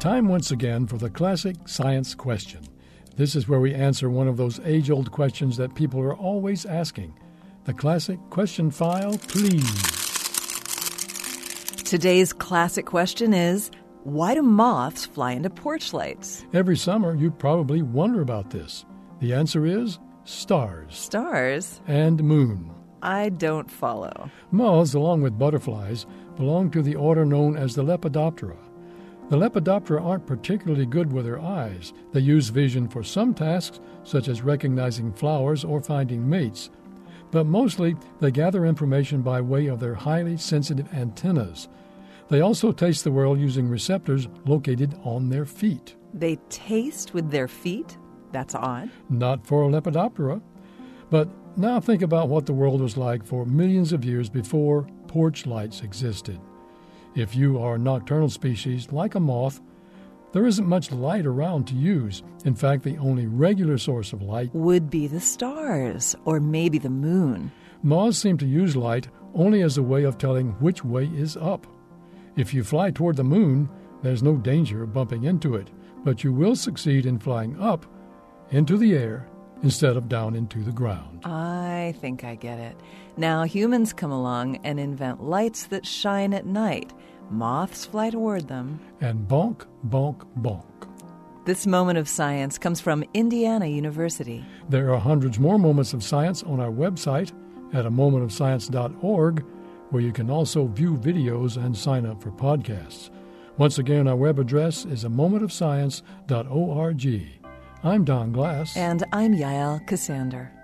Time once again for the classic science question. This is where we answer one of those age-old questions that people are always asking. The classic question file, please. Today's classic question is, why do moths fly into porch lights? Every summer, you probably wonder about this. The answer is stars. Stars? And moon. I don't follow. Moths, along with butterflies, belong to the order known as the Lepidoptera. The Lepidoptera aren't particularly good with their eyes. They use vision for some tasks, such as recognizing flowers or finding mates. But mostly, they gather information by way of their highly sensitive antennas. They also taste the world using receptors located on their feet. They taste with their feet? That's odd. Not for a Lepidoptera. But now think about what the world was like for millions of years before porch lights existed. If you are a nocturnal species, like a moth, there isn't much light around to use. In fact, the only regular source of light would be the stars, or maybe the moon. Moths seem to use light only as a way of telling which way is up. If you fly toward the moon, there's no danger of bumping into it, but you will succeed in flying up into the air instead of down into the ground. I think I get it. Now humans come along and invent lights that shine at night. Moths fly toward them. And bonk, bonk, bonk. This moment of science comes from Indiana University. There are hundreds more moments of science on our website at amomentofscience.org, where you can also view videos and sign up for podcasts. Once again, our web address is amomentofscience.org. I'm Don Glass. And I'm Yael Cassander.